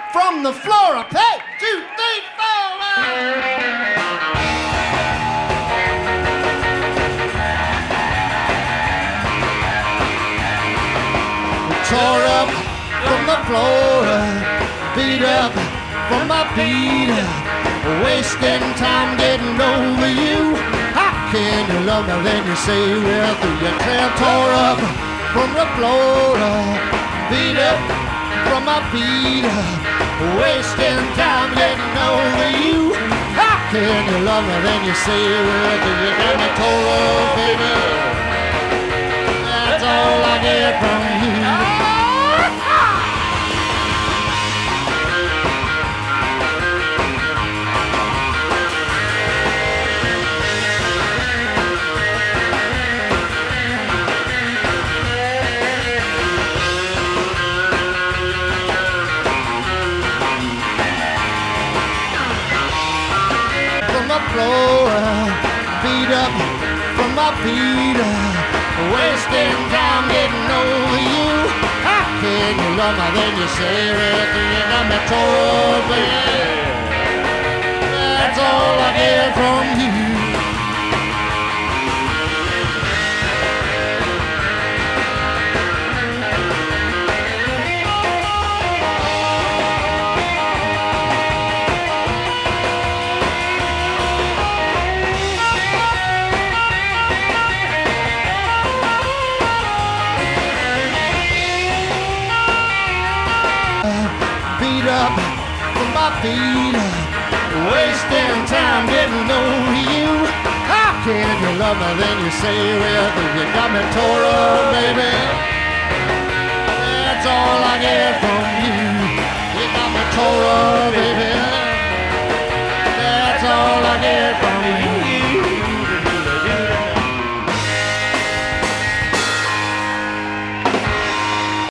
from the floor up. Hey, 2, 3, 4. Tore up from the floor, beat up from my feet, wasting time getting over you. How can you love me then you say we're through? You can't. Tore up from the floor, beat up from my feet, wasting time getting over you. How can you love me then you say we're through? You got me tore up, baby. That's all I get from you. Beat up from my feet, wasting time getting over you. How can you love me then you say everything? You got me tore up, baby. That's all I get from you. Beat up from my feet, wasting time getting over you. How can you love me then you say everything? You got me tore up, baby. That's all I get.